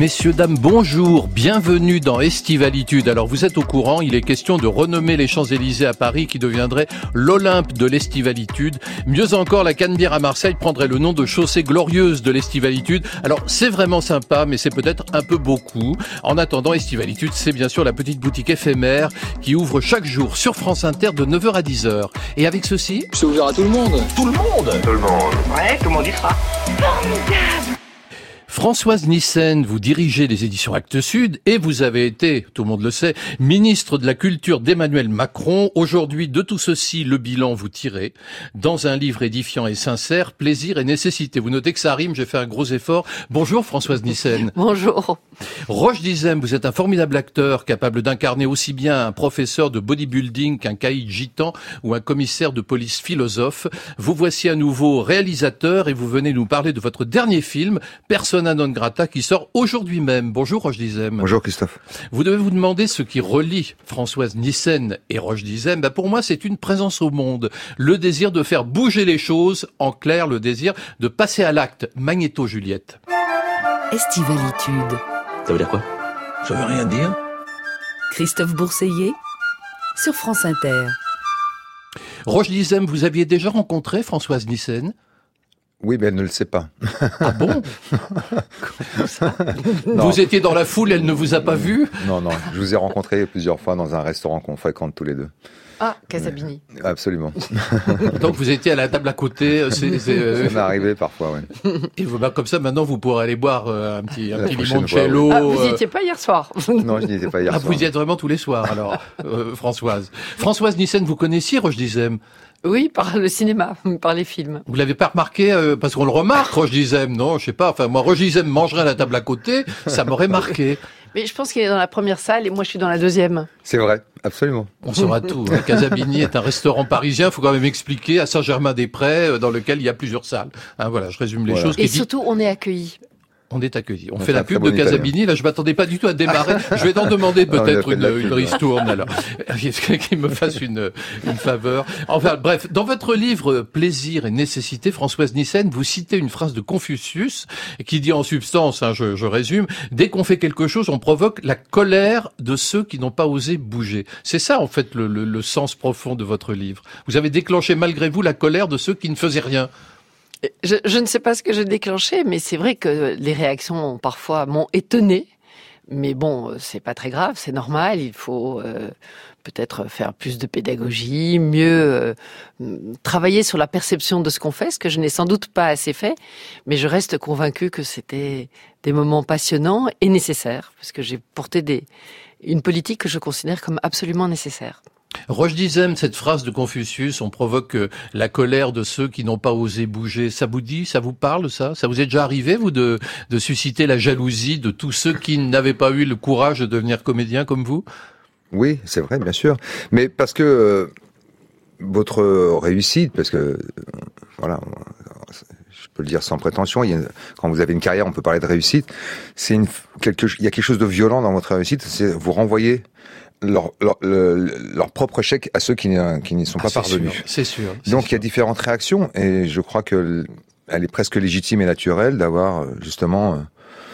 Messieurs, dames, bonjour, bienvenue dans Estivalitude. Alors vous êtes au courant, il est question de renommer les Champs-Élysées à Paris qui deviendrait l'Olympe de l'Estivalitude. Mieux encore, la Canebière à Marseille prendrait le nom de Chaussée Glorieuse de l'Estivalitude. Alors c'est vraiment sympa, mais c'est peut-être un peu beaucoup. En attendant, Estivalitude, c'est bien sûr la petite boutique éphémère qui ouvre chaque jour sur France Inter de 9h à 10h. Et avec ceci... C'est ouvert à tout le monde. Tout le monde. Tout le monde. Ouais, tout le monde y sera. Formidable. Françoise Nyssen, vous dirigez les éditions Actes Sud et vous avez été, tout le monde le sait, ministre de la Culture d'Emmanuel Macron. Aujourd'hui, de tout ceci, le bilan vous tirez. Dans un livre édifiant et sincère, Plaisir et nécessité. Vous notez que ça rime, j'ai fait un gros effort. Bonjour Françoise Nyssen. Bonjour. Roche Dizem, vous êtes un formidable acteur capable d'incarner aussi bien un professeur de bodybuilding qu'un caïd gitan ou un commissaire de police philosophe. Vous voici à nouveau réalisateur et vous venez nous parler de votre dernier film, Persona non grata, qui sort aujourd'hui même. Bonjour Roche Dizem. Bonjour Christophe. Vous devez vous demander ce qui relie Françoise Nyssen et Roche Dizem. Pour moi, c'est une présence au monde. Le désir de faire bouger les choses. En clair, le désir de passer à l'acte. Magnéto Juliette. Estivalitude. Ça veut dire quoi? Ça veut rien dire. Christophe Bourseillet sur France Inter. Roche Dizem, vous aviez déjà rencontré Françoise Nyssen? Oui, mais elle ne le sait pas. Ah bon? Vous étiez dans la foule, elle ne vous a pas vu? Non, je vous ai rencontré plusieurs fois dans un restaurant qu'on fréquente tous les deux. Ah, Casabini. Absolument. Donc vous étiez à la table à côté. Ça m'est arrivé parfois, oui. Et comme ça, maintenant, vous pourrez aller boire un petit prochaine limoncello. fois, oui. Vous n'y étiez pas hier soir? Non, je n'y étais pas hier soir. Vous y êtes vraiment tous les soirs, alors, Françoise. Françoise Nyssen, vous connaissiez Roche Dizem? Oui, par le cinéma, par les films. Vous l'avez pas remarqué, parce qu'on le remarque, Roche Dizem, non? Je sais pas, enfin, moi, Roche Dizem mangerait à la table à côté, ça m'aurait marqué. Mais je pense qu'il est dans la première salle et moi je suis dans la deuxième. C'est vrai, absolument. On saura tout. Casabini est un restaurant parisien, il faut quand même expliquer, à Saint-Germain-des-Prés, dans lequel il y a plusieurs salles. Voilà, je résume les choses. Et surtout, on est accueillis. On est accueillis. On fait la pub de Casabini. Là, je m'attendais pas du tout à démarrer. Je vais t'en demander peut-être une ristourne, alors. Qu'il me fasse une faveur. Enfin, bref. Dans votre livre, Plaisir et nécessité, Françoise Nyssen, vous citez une phrase de Confucius qui dit en substance, je résume, dès qu'on fait quelque chose, on provoque la colère de ceux qui n'ont pas osé bouger. C'est ça, en fait, le sens profond de votre livre. Vous avez déclenché malgré vous la colère de ceux qui ne faisaient rien. Je ne sais pas ce que j'ai déclenché, mais c'est vrai que les réactions parfois m'ont étonné. Mais bon, c'est pas très grave, c'est normal. Il faut peut-être faire plus de pédagogie, mieux travailler sur la perception de ce qu'on fait, ce que je n'ai sans doute pas assez fait. Mais je reste convaincue que c'était des moments passionnants et nécessaires, parce que j'ai porté une politique que je considère comme absolument nécessaire. Roche Dizem, cette phrase de Confucius, on provoque la colère de ceux qui n'ont pas osé bouger. Ça vous dit, ça vous parle, ça? Ça vous est déjà arrivé, vous, de susciter la jalousie de tous ceux qui n'avaient pas eu le courage de devenir comédien comme vous? Oui, c'est vrai, bien sûr. Mais parce que votre réussite, parce que, voilà, je peux le dire sans prétention, quand vous avez une carrière, on peut parler de réussite, il y a quelque chose de violent dans votre réussite, c'est vous renvoyer leur propre échec à ceux qui n'y sont pas parvenus. C'est sûr. Donc il y a différentes réactions et je crois que elle est presque légitime et naturelle d'avoir justement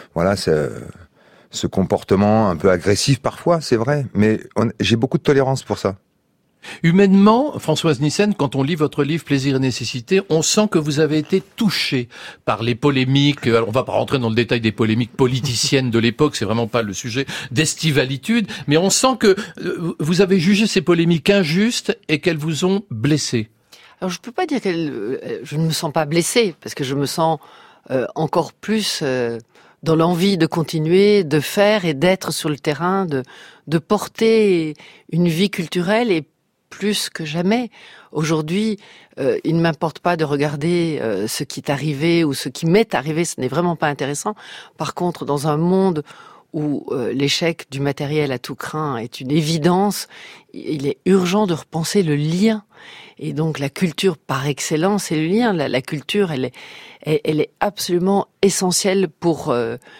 ce comportement un peu agressif parfois, c'est vrai, mais j'ai beaucoup de tolérance pour ça. Humainement, Françoise Nyssen, quand on lit votre livre Plaisir et nécessité, on sent que vous avez été touchée par les polémiques. Alors, on va pas rentrer dans le détail des polémiques politiciennes de l'époque, c'est vraiment pas le sujet d'Estivalitude, mais on sent que vous avez jugé ces polémiques injustes et qu'elles vous ont blessé. Alors, je peux pas dire je ne me sens pas blessée, parce que je me sens encore plus dans l'envie de continuer, de faire et d'être sur le terrain, de porter une vie culturelle et plus que jamais. Aujourd'hui, il ne m'importe pas de regarder ce qui est arrivé ou ce qui m'est arrivé, ce n'est vraiment pas intéressant. Par contre, dans un monde où l'échec du matériel à tout crin est une évidence, il est urgent de repenser le lien. Et donc la culture par excellence, c'est le lien. La culture, elle est absolument essentielle pour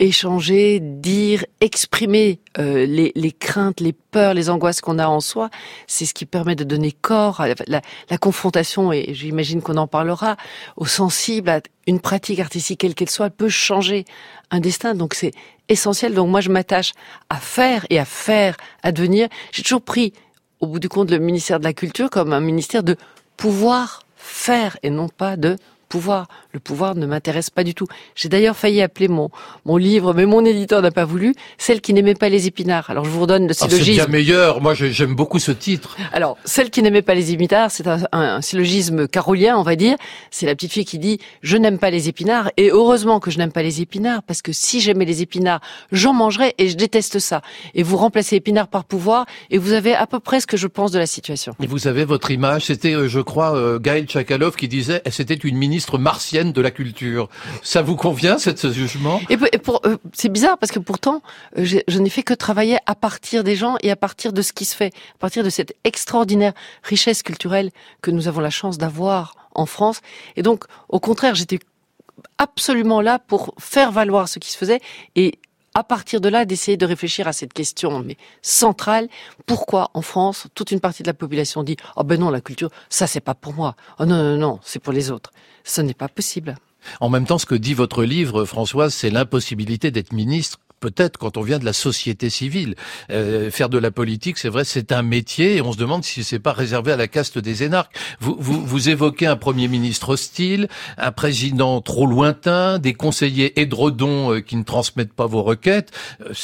échanger, dire, exprimer les craintes, les peurs, les angoisses qu'on a en soi. C'est ce qui permet de donner corps à la confrontation, et j'imagine qu'on en parlera, au sensible, à une pratique artistique quelle qu'elle soit, elle peut changer un destin. Donc c'est essentiel. Donc moi je m'attache à faire et à faire advenir. J'ai toujours pris, au bout du compte, le ministère de la Culture comme un ministère de pouvoir faire et non pas de pouvoir. Le pouvoir ne m'intéresse pas du tout. J'ai d'ailleurs failli appeler mon livre, mais mon éditeur n'a pas voulu, Celle qui n'aimait pas les épinards. Alors je vous redonne le syllogisme. C'est bien meilleur. Moi, j'aime beaucoup ce titre. Alors, Celle qui n'aimait pas les épinards, c'est un syllogisme carolien, on va dire. C'est la petite fille qui dit « Je n'aime pas les épinards ». Et heureusement que je n'aime pas les épinards, parce que si j'aimais les épinards, j'en mangerais et je déteste ça. Et vous remplacez épinards par pouvoir et vous avez à peu près ce que je pense de la situation. Et vous avez votre image. C'était, je crois, Gaël Tchakaloff qui disait « C'était une ministre martienne de la culture ». Ça vous convient, ce jugement? C'est bizarre parce que pourtant, je n'ai fait que travailler à partir des gens et à partir de ce qui se fait, à partir de cette extraordinaire richesse culturelle que nous avons la chance d'avoir en France. Et donc, au contraire, j'étais absolument là pour faire valoir ce qui se faisait et à partir de là, d'essayer de réfléchir à cette question mais centrale. Pourquoi en France, toute une partie de la population dit « Oh ben non, la culture, ça c'est pas pour moi. Oh non, c'est pour les autres. » Ce n'est pas possible. En même temps, ce que dit votre livre, Françoise, c'est l'impossibilité d'être ministre. Peut-être quand on vient de la société civile. Faire de la politique, c'est vrai, c'est un métier et on se demande si c'est pas réservé à la caste des énarques. Vous évoquez un Premier ministre hostile, un président trop lointain, des conseillers édredons qui ne transmettent pas vos requêtes.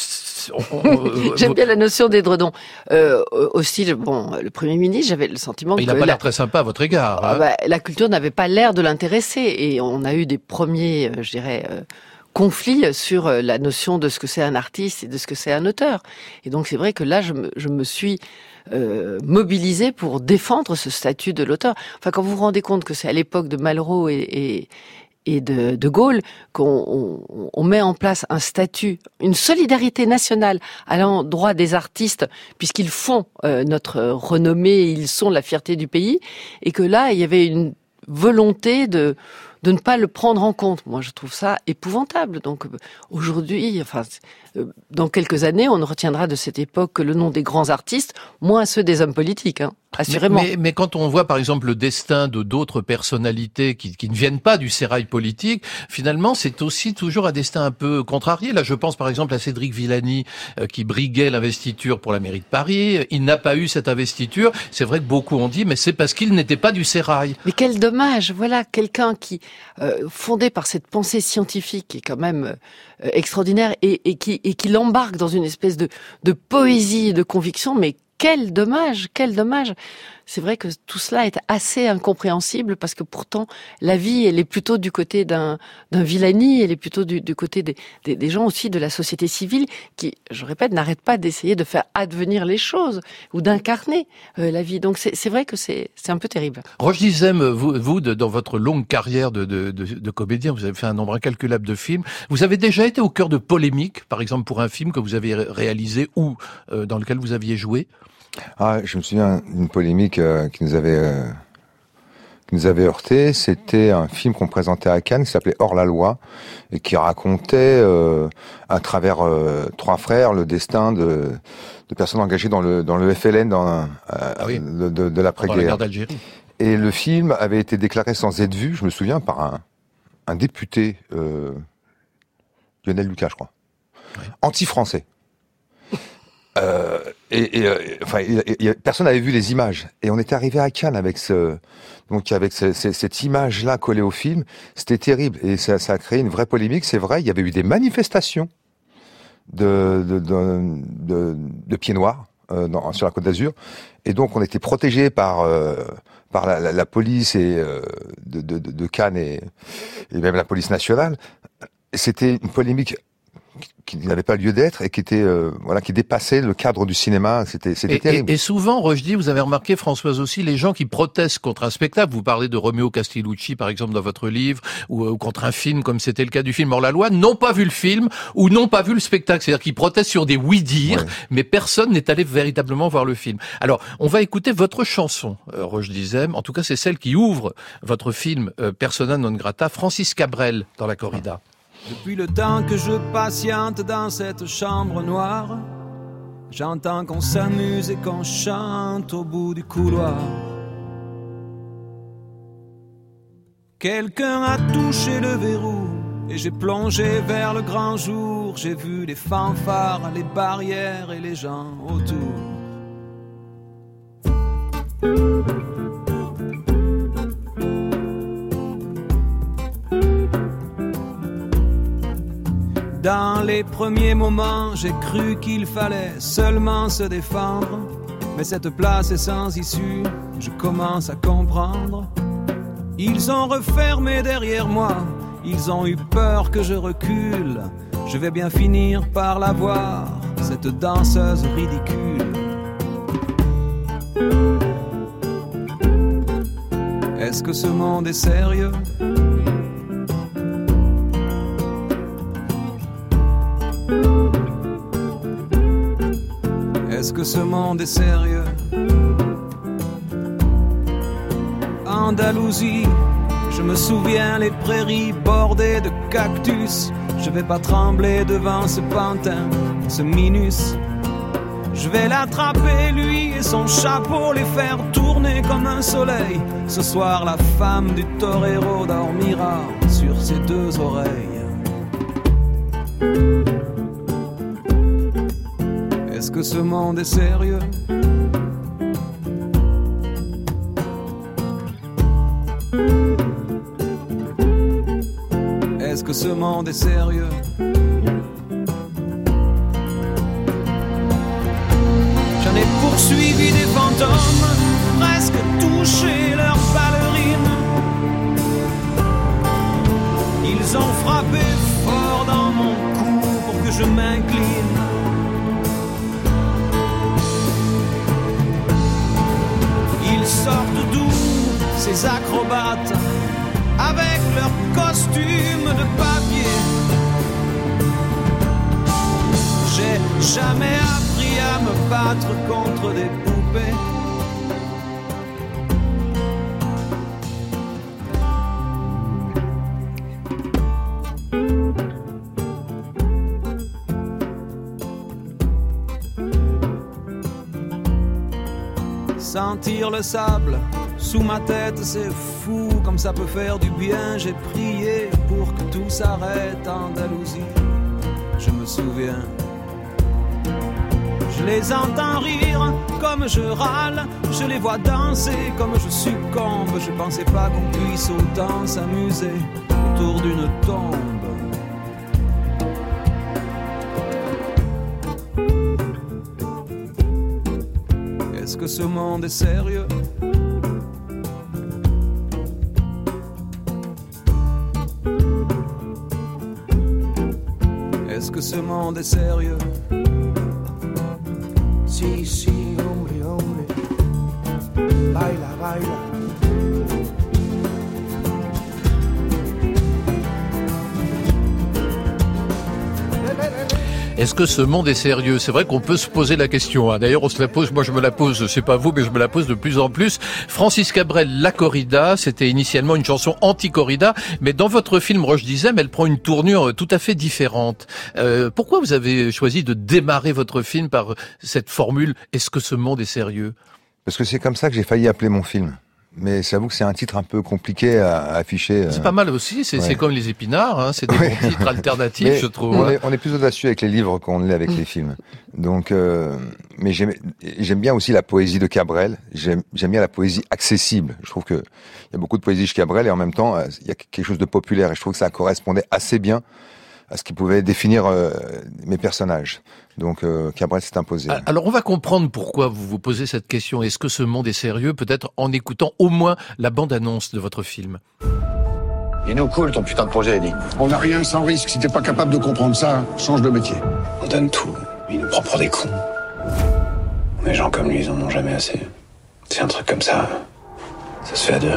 J'aime bien la notion d'édredon. Hostile, le Premier ministre, j'avais le sentiment il n'a pas l'air très sympa à votre égard. Hein. La culture n'avait pas l'air de l'intéresser et on a eu des premiers, conflit sur la notion de ce que c'est un artiste et de ce que c'est un auteur. Et donc c'est vrai que là, je me suis mobilisée pour défendre ce statut de l'auteur. Enfin, quand vous vous rendez compte que c'est à l'époque de Malraux et de Gaulle qu'on met en place un statut, une solidarité nationale à l'endroit des artistes, puisqu'ils font notre renommée, ils sont la fierté du pays, et que là, il y avait une volonté de ne pas le prendre en compte. Moi, je trouve ça épouvantable. Donc, aujourd'hui, dans quelques années, on ne retiendra de cette époque que le nom des grands artistes, moins ceux des hommes politiques, assurément. Mais quand on voit, par exemple, le destin de d'autres personnalités qui ne viennent pas du sérail politique, finalement, c'est aussi toujours un destin un peu contrarié. Là, je pense, par exemple, à Cédric Villani, qui briguait l'investiture pour la mairie de Paris. Il n'a pas eu cette investiture. C'est vrai que beaucoup ont dit, mais c'est parce qu'il n'était pas du sérail. Mais quel dommage. Voilà, quelqu'un qui, fondé par cette pensée scientifique, qui est quand même extraordinaire, et qui l'embarque dans une espèce de poésie, de conviction, mais quel dommage, quel dommage. C'est vrai que tout cela est assez incompréhensible parce que pourtant la vie, elle est plutôt du côté d'un Villani, elle est plutôt du côté des gens aussi de la société civile qui, je répète, n'arrêtent pas d'essayer de faire advenir les choses ou d'incarner la vie. Donc c'est vrai que c'est un peu terrible. Roch Dizem, vous dans votre longue carrière de comédien, vous avez fait un nombre incalculable de films. Vous avez déjà été au cœur de polémiques, par exemple pour un film que vous avez réalisé ou dans lequel vous aviez joué? Je me souviens d'une polémique qui nous avait heurté. C'était un film qu'on présentait à Cannes qui s'appelait Hors la loi et qui racontait à travers trois frères le destin de personnes engagées dans le FLN de l'après-guerre. Dans la guerre d'Algérie. Et le film avait été déclaré sans être vu, je me souviens, par un député, Lionel Lucas, je crois, anti-français. Personne n'avait vu les images. Et on était arrivé à Cannes avec cette image-là collée au film. C'était terrible. Et ça a créé une vraie polémique. C'est vrai, il y avait eu des manifestations de pieds noirs sur la Côte d'Azur. Et donc, on était protégés par la police de Cannes et même la police nationale. Et c'était une polémique qui n'avait pas lieu d'être et qui était qui dépassait le cadre du cinéma. C'était terrible. Et souvent, Rochdy, vous avez remarqué, Françoise aussi, les gens qui protestent contre un spectacle. Vous parlez de Romeo Castellucci, par exemple, dans votre livre, ou contre un film, comme c'était le cas du film Hors la loi, n'ont pas vu le film ou n'ont pas vu le spectacle. C'est-à-dire qu'ils protestent sur des oui-dire, mais personne n'est allé véritablement voir le film. Alors, on va écouter votre chanson, Roch Dizem. En tout cas, c'est celle qui ouvre votre film Persona non grata, Francis Cabrel dans la corrida. Depuis le temps que je patiente dans cette chambre noire, j'entends qu'on s'amuse et qu'on chante au bout du couloir. Quelqu'un a touché le verrou et j'ai plongé vers le grand jour. J'ai vu les fanfares, les barrières et les gens autour. Dans les premiers moments, j'ai cru qu'il fallait seulement se défendre. Mais cette place est sans issue, je commence à comprendre. Ils ont refermé derrière moi, ils ont eu peur que je recule. Je vais bien finir par la voir, cette danseuse ridicule. Est-ce que ce monde est sérieux ? Est-ce que ce monde est sérieux ? Andalousie, je me souviens les prairies bordées de cactus. Je vais pas trembler devant ce pantin, ce minus. Je vais l'attraper lui et son chapeau, les faire tourner comme un soleil. Ce soir la femme du torero dormira sur ses deux oreilles. Est-ce que ce monde est sérieux ? Est-ce que ce monde est sérieux ? J'en ai poursuivi des fantômes, presque touché leurs ballerines. Ils ont frappé fort dans mon cou pour que je m'incline. Ils sortent d'où, ces acrobates, avec leurs costumes de papier. J'ai jamais appris à me battre contre des poupées. Sentir le sable sous ma tête, c'est fou comme ça peut faire du bien. J'ai prié pour que tout s'arrête en Andalousie. Je me souviens. Je les entends rire comme je râle. Je les vois danser comme je succombe. Je pensais pas qu'on puisse autant s'amuser autour d'une tombe. Est-ce que ce monde est sérieux ? Est-ce que ce monde est sérieux ? Si, si, hombre, hombre, baila, baila. Est-ce que ce monde est sérieux ? C'est vrai qu'on peut se poser la question. Hein. D'ailleurs, on se la pose. Moi, je me la pose. Je sais pas vous, mais je me la pose de plus en plus. Francis Cabrel, La Corrida, c'était initialement une chanson anti-corrida, mais dans votre film Roche Dizem, elle prend une tournure tout à fait différente. Pourquoi vous avez choisi de démarrer votre film par cette formule « Est-ce que ce monde est sérieux ?» Parce que c'est comme ça que j'ai failli appeler mon film. Mais j'avoue que c'est un titre un peu compliqué à afficher. C'est pas mal aussi, c'est comme les épinards, hein, c'est des bons titres alternatifs, mais je trouve. On est plus audacieux avec les livres qu'on l'est avec les films. Donc, mais j'aime bien aussi la poésie de Cabrel. J'aime bien la poésie accessible. Je trouve que il y a beaucoup de poésie chez Cabrel et en même temps, il y a quelque chose de populaire. Et je trouve que ça correspondait assez bien à ce qui pouvait définir mes personnages. Donc Cabrel s'est imposé. Alors on va comprendre pourquoi vous vous posez cette question. Est-ce que ce monde est sérieux ? Peut-être en écoutant au moins la bande-annonce de votre film. Il nous coule ton putain de projet, Eddie. On n'a rien sans risque. Si t'es pas capable de comprendre ça, change de métier. On donne tout, mais il nous prend pour des cons. Des gens comme lui, ils en ont jamais assez. C'est un truc comme ça, ça se fait à deux.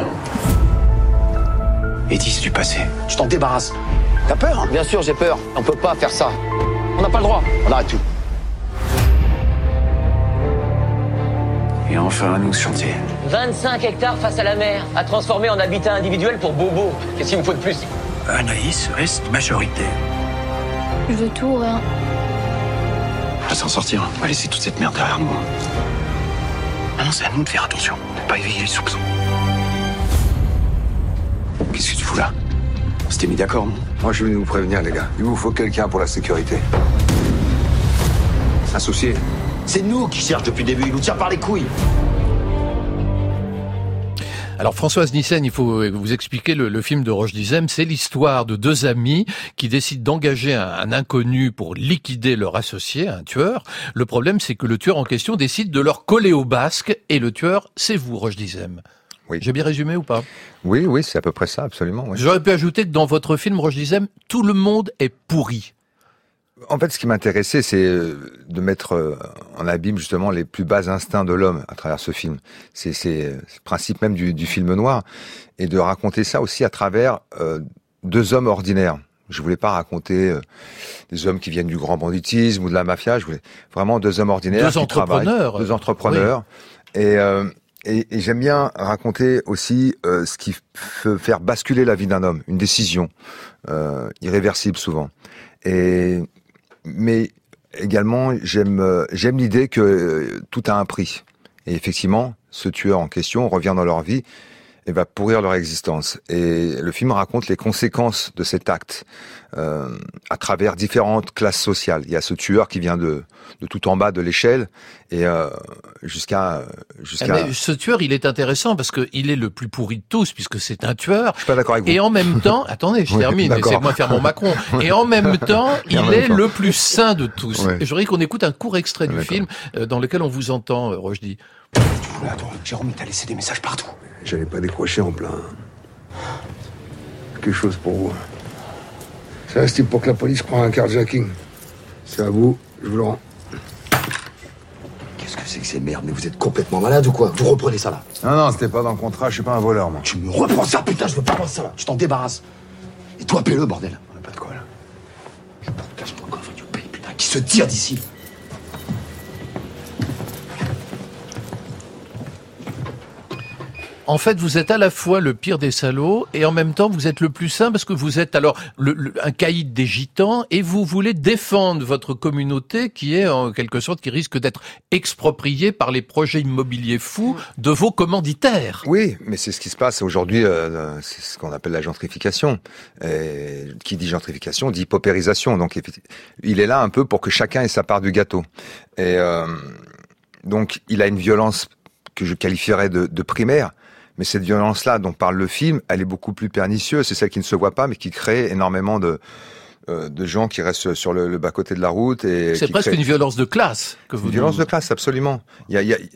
Eddie, c'est du passé. Je t'en débarrasse. T'as peur, hein ? Bien sûr, j'ai peur. On peut pas faire ça. On n'a pas le droit. On arrête tout. Et enfin, à nous ce chantier. 25 hectares face à la mer, à transformer en habitat individuel pour Bobo. Qu'est-ce qu'il me faut de plus ? Anaïs reste majoritaire. Je veux tout, rien. On va s'en sortir. On va laisser toute cette merde derrière nous. Maintenant, c'est à nous de faire attention, de pas éveiller les soupçons. Qu'est-ce que tu fous là? On s'était mis d'accord, non? Moi, je suis venu vous prévenir, les gars. Il vous faut quelqu'un pour la sécurité. Associé. C'est nous qui cherchons depuis le début, il nous tire par les couilles. Alors Françoise Nyssen, il faut vous expliquer le film de Roche Dizem. C'est l'histoire de deux amis qui décident d'engager un inconnu pour liquider leur associé, un tueur. Le problème, c'est que le tueur en question décide de leur coller au basque et le tueur, c'est vous, Roche Dizem. Oui. J'ai bien résumé ou pas? Oui, c'est à peu près ça, absolument. Oui. J'aurais pu ajouter que dans votre film, Roche Dizem, tout le monde est pourri. En fait, ce qui m'intéressait, c'est de mettre en abîme justement les plus bas instincts de l'homme à travers ce film. C'est le principe même du film noir, et de raconter ça aussi à travers deux hommes ordinaires. Je voulais pas raconter des hommes qui viennent du grand banditisme ou de la mafia. Je voulais vraiment deux hommes ordinaires, deux entrepreneurs. Et j'aime bien raconter aussi ce qui peut faire basculer la vie d'un homme, une décision irréversible souvent. Mais également, j'aime l'idée que tout a un prix. Et effectivement, ce tueur en question revient dans leur vie et va pourrir leur existence. Et le film raconte les conséquences de cet acte à travers différentes classes sociales. Il y a ce tueur qui vient de tout en bas de l'échelle et jusqu'à. Mais ce tueur, il est intéressant parce que il est le plus pourri de tous puisque c'est un tueur. Je suis pas d'accord avec vous. Et en même temps, attendez, je termine. Laissez-moi faire mon Macron. Et en même temps, il est le plus sain de tous. Ouais. Je voudrais qu'on écoute un court extrait du film dans lequel on vous entend, Rochdy. Tu voulais attendre. Jérôme, il t'a laissé des messages partout. J'allais pas décrocher en plein. Quelque chose pour vous. C'est un style pour que la police prenne un carjacking. C'est à vous, je vous le rends. Qu'est-ce que c'est que ces merdes? Mais vous êtes complètement malade ou quoi? Vous reprenez ça là? Non, c'était pas dans le contrat, je suis pas un voleur, moi. Tu me reprends ça, putain, je veux pas voir ça là. Tu t'en débarrasses. Et toi, paie-le, bordel. On a pas de quoi là. Je casse mon coffre, tu payes, putain, qui se tire d'ici. En fait, vous êtes à la fois le pire des salauds et en même temps, vous êtes le plus sain parce que vous êtes alors un caïd des gitans et vous voulez défendre votre communauté qui est en quelque sorte, qui risque d'être expropriée par les projets immobiliers fous de vos commanditaires. Oui, mais c'est ce qui se passe aujourd'hui, c'est ce qu'on appelle la gentrification. Et qui dit gentrification dit paupérisation. Donc il est là un peu pour que chacun ait sa part du gâteau. Et donc il a une violence que je qualifierais de primaire. Mais cette violence-là dont parle le film, elle est beaucoup plus pernicieuse. C'est celle qui ne se voit pas, mais qui crée énormément de gens qui restent sur le bas-côté de la route. Et c'est presque une violence de classe que vous. Une violence de classe, absolument. Il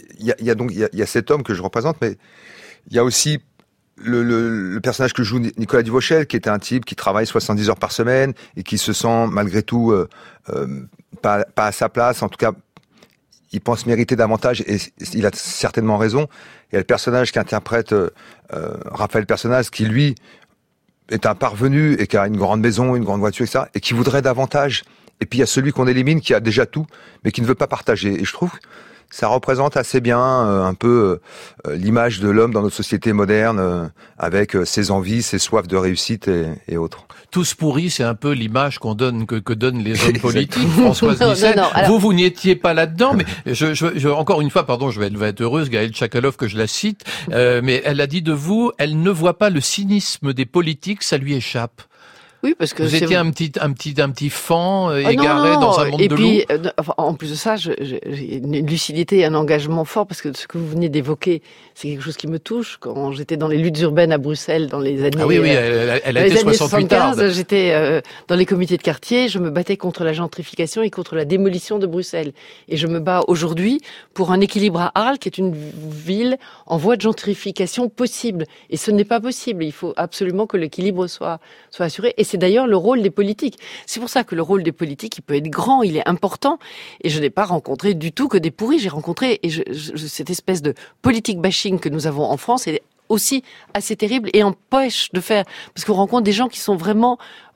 y a cet homme que je représente, mais il y a aussi le personnage que joue Nicolas Duvauchel, qui est un type qui travaille 70 heures par semaine et qui se sent malgré tout pas à sa place. En tout cas, il pense mériter davantage et il a certainement raison. Il y a le personnage qu'interprète Raphaël Personnaz qui, lui, est un parvenu et qui a une grande maison, une grande voiture, etc. et qui voudrait davantage. Et puis il y a celui qu'on élimine qui a déjà tout, mais qui ne veut pas partager. Et je trouve que ça représente assez bien un peu l'image de l'homme dans notre société moderne, avec ses envies, ses soifs de réussite et autres. Tous pourris, c'est un peu l'image qu'on donne que donnent les hommes politiques. Françoise Nyssen, vous n'étiez pas là-dedans, mais je encore une fois, pardon, elle va être heureuse, Gaëlle Tchakaloff, que je la cite, mais elle a dit de vous, elle ne voit pas le cynisme des politiques, ça lui échappe. Oui, parce que vous étiez un petit fan égaré dans un monde de loups. Et puis, en plus de ça, j'ai une lucidité et un engagement fort parce que ce que vous venez d'évoquer, c'est quelque chose qui me touche. Quand j'étais dans les luttes urbaines à Bruxelles dans les années... Ah oui, elle a été 75, j'étais dans les comités de quartier, je me battais contre la gentrification et contre la démolition de Bruxelles. Et je me bats aujourd'hui pour un équilibre à Arles, qui est une ville en voie de gentrification possible. Et ce n'est pas possible. Il faut absolument que l'équilibre soit assuré. Et c'est d'ailleurs le rôle des politiques. C'est pour ça que le rôle des politiques, il peut être grand, il est important. Et je n'ai pas rencontré du tout que des pourris. J'ai rencontré cette espèce de politique bashing que nous avons en France est aussi assez terrible et empêche de faire. Parce qu'on rencontre des gens qui sont vraiment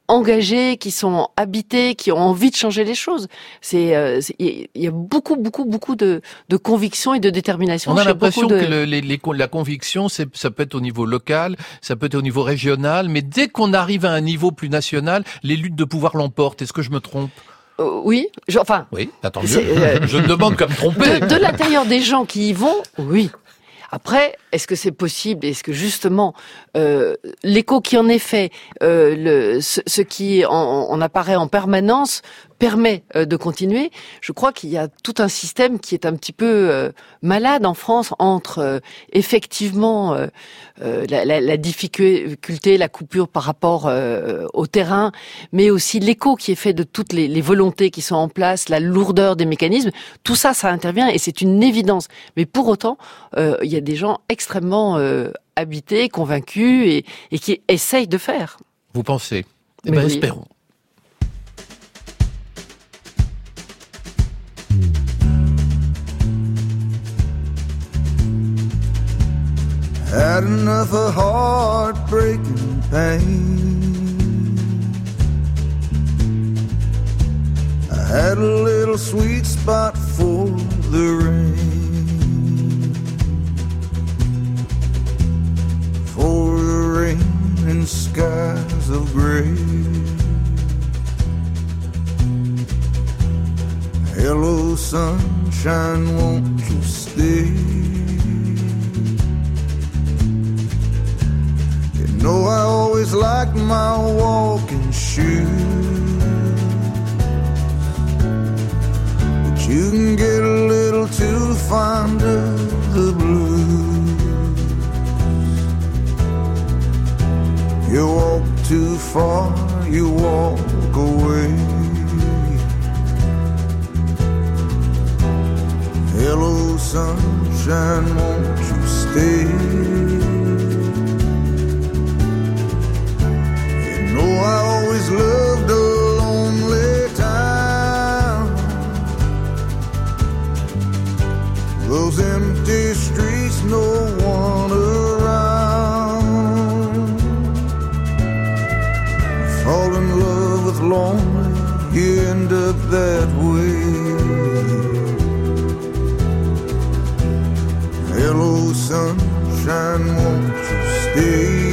engagés, qui sont habités, qui ont envie de changer les choses. Il y a beaucoup de conviction et de détermination. On a l'impression que la conviction, ça peut être au niveau local, ça peut être au niveau régional, mais dès qu'on arrive à un niveau plus national, les luttes de pouvoir l'emportent. Est-ce que je me trompe? Oui, oui, attends, je ne demande qu'à me tromper. De l'intérieur des gens qui y vont, oui. Après, est-ce que c'est possible? Est-ce que justement l'écho qui en est fait, ce qui en apparaît en permanence, permet de continuer? Je crois qu'il y a tout un système qui est un petit peu malade en France entre effectivement la difficulté, la coupure par rapport au terrain, mais aussi l'écho qui est fait de toutes les volontés qui sont en place, la lourdeur des mécanismes. Tout ça, ça intervient et c'est une évidence. Mais pour autant, il y a des gens extrêmement habités, convaincus et qui essayent de faire. Vous pensez? Eh bien, espérons. Had enough of heartbreaking pain. I had a little sweet spot for the rain, for the rain and skies of gray. Hello sunshine, won't you stay? No, I always liked my walking shoes, but you can get a little too fond of the blues. You walk too far, you walk away. Hello sunshine, won't you stay? I always loved a lonely town, those empty streets, no one around. Fall in love with lonely, you end up that way. Hello sunshine, won't you stay?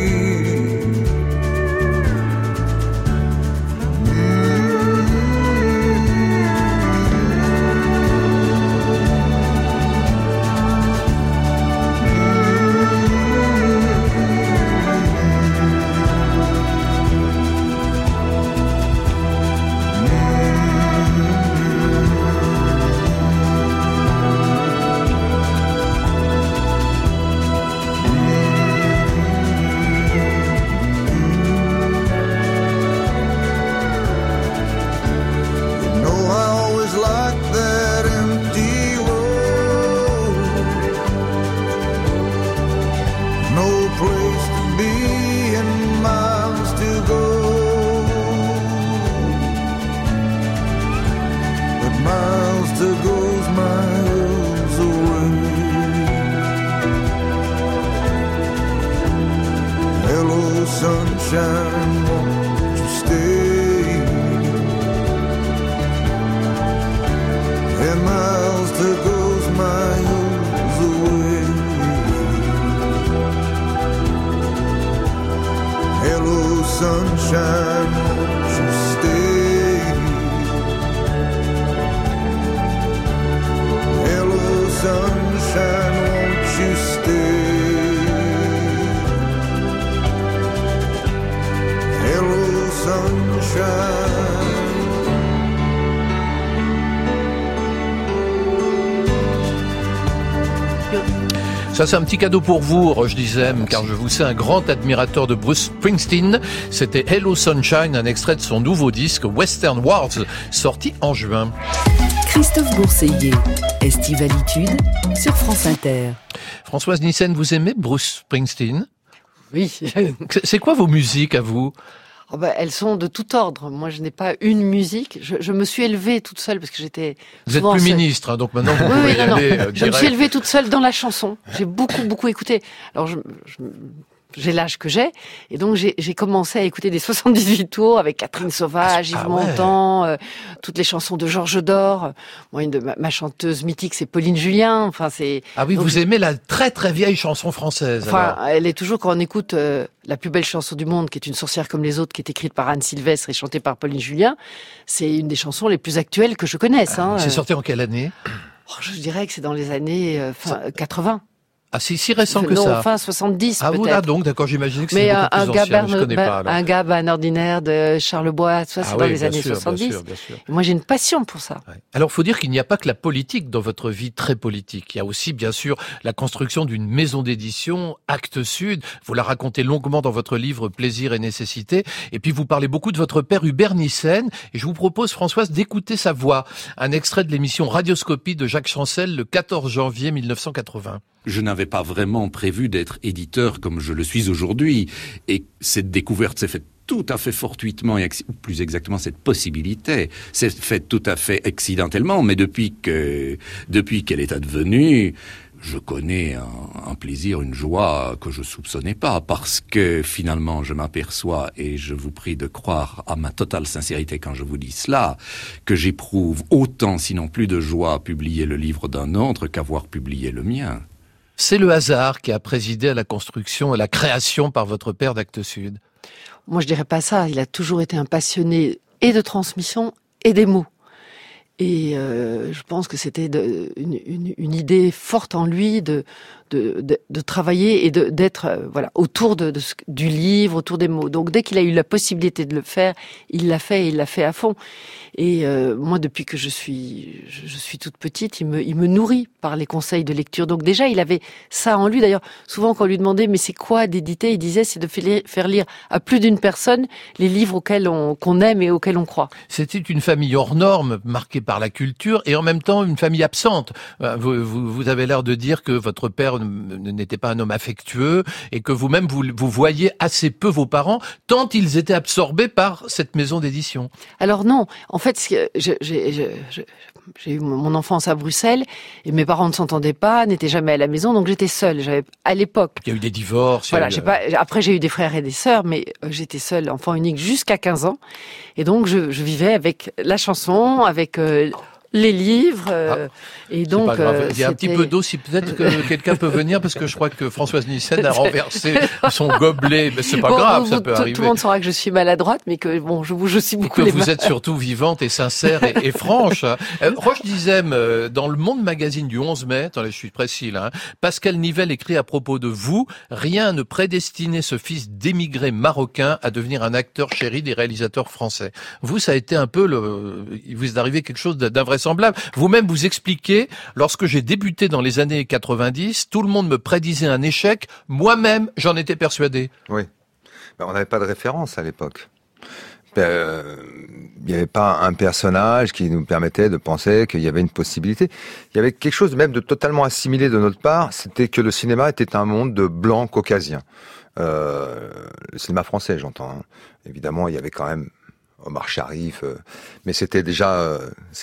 Sunshine, won't you stay? And miles to goes miles away. Hello sunshine, won't you stay? Hello sunshine, won't you stay? Hello sunshine. Ça, c'est un petit cadeau pour vous, Roche Dizem, car je vous sais un grand admirateur de Bruce Springsteen. C'était Hello Sunshine, un extrait de son nouveau disque Western Waltz, sorti en juin. Christophe Bourseiller, Estivalitude, sur France Inter. Françoise Nyssen, vous aimez Bruce Springsteen? Oui. C'est quoi vos musiques à vous? Oh bah, elles sont de tout ordre. Moi, je n'ai pas une musique. Je me suis élevée toute seule parce que j'étais... Vous êtes plus ministre, hein, donc maintenant vous pouvez y aller direct. Je me suis élevée toute seule dans la chanson. J'ai beaucoup écouté. Alors, j'ai l'âge que j'ai, et donc j'ai commencé à écouter des 78 tours avec Catherine Sauvage, Yves Montand, toutes les chansons de Georges Dor. Moi, une de ma chanteuse mythique, c'est Pauline Julien. Enfin, c'est. Ah oui, donc, vous aimez la très très vieille chanson française. Enfin, alors. elle est toujours, quand on écoute la plus belle chanson du monde, qui est Une sorcière comme les autres, qui est écrite par Anne Sylvestre et chantée par Pauline Julien, c'est une des chansons les plus actuelles que je connaisse. C'est sorti en quelle année? Je dirais que c'est dans les années 80. Ah, c'est si récent que ça. Non, fin 70 peut-être. Ah voilà, donc d'accord, j'imaginais que c'était beaucoup plus ancien, mais je connais pas. Alors. Un gars, un ordinaire de Charles Bois, ça c'est dans les années 70. Bien sûr. Moi j'ai une passion pour ça. Ouais. Alors faut dire qu'il n'y a pas que la politique dans votre vie très politique. Il y a aussi bien sûr la construction d'une maison d'édition, Actes Sud. Vous la racontez longuement dans votre livre Plaisir et Nécessité. Et puis vous parlez beaucoup de votre père Hubert Nyssen. Et je vous propose, Françoise, d'écouter sa voix. Un extrait de l'émission Radioscopie de Jacques Chancel le 14 janvier 1980. Je n'avais pas vraiment prévu d'être éditeur comme je le suis aujourd'hui. Et cette découverte s'est faite tout à fait fortuitement, ou plus exactement cette possibilité, s'est faite tout à fait accidentellement. Mais depuis qu'elle est advenue, je connais un plaisir, une joie que je soupçonnais pas, parce que finalement je m'aperçois, et je vous prie de croire à ma totale sincérité quand je vous dis cela, que j'éprouve autant, sinon plus de joie à publier le livre d'un autre qu'avoir publié le mien. C'est le hasard qui a présidé à la construction, à la création par votre père d'Actes Sud. Moi, je dirais pas ça. Il a toujours été un passionné et de transmission et des mots. Et je pense que c'était une idée forte en lui de travailler et d'être autour du livre, autour des mots. Donc dès qu'il a eu la possibilité de le faire, il l'a fait et il l'a fait à fond. Et moi, depuis que je suis toute petite, il me nourrit par les conseils de lecture. Donc déjà, il avait ça en lui. D'ailleurs, souvent quand on lui demandait mais c'est quoi d'éditer, il disait c'est de faire lire à plus d'une personne les livres qu'on aime et auxquels on croit. C'était une famille hors norme, marquée par la culture et en même temps une famille absente. Vous avez l'air de dire que votre père n'était pas un homme affectueux et que vous-même vous voyiez assez peu vos parents tant ils étaient absorbés par cette maison d'édition. Alors non, en fait j'ai eu mon enfance à Bruxelles et mes parents ne s'entendaient pas, n'étaient jamais à la maison, donc j'étais seule. À l'époque. Il y a eu des divorces. Voilà, après j'ai eu des frères et des sœurs, mais j'étais seule, enfant unique jusqu'à 15 ans. Et donc je vivais avec la chanson, avec les livres, et donc il y a un petit peu d'eau, si peut-être que quelqu'un peut venir, parce que je crois que Françoise Nyssen a renversé son gobelet, mais c'est pas grave, ça peut arriver. Tout le monde saura que je suis maladroite, mais que je bouge aussi beaucoup les mains. Vous êtes surtout vivante et sincère et franche. Roche Dizem, dans Le Monde magazine du 11 mai, attendez, je suis précis là, Pascal Nivelle écrit à propos de vous: rien ne prédestinait ce fils d'émigré marocain à devenir un acteur chéri des réalisateurs français. Vous, ça a été un peu il vous est arrivé quelque chose d'invraisemblable. Vous-même vous expliquez, lorsque j'ai débuté dans les années 90, tout le monde me prédisait un échec, moi-même j'en étais persuadé. Oui, on n'avait pas de référence à l'époque. Il n'y avait pas un personnage qui nous permettait de penser qu'il y avait une possibilité. Il y avait quelque chose même de totalement assimilé de notre part, c'était que le cinéma était un monde de blancs caucasiens. Le cinéma français, j'entends. Hein. Évidemment, il y avait quand même Omar Sharif, mais c'était déjà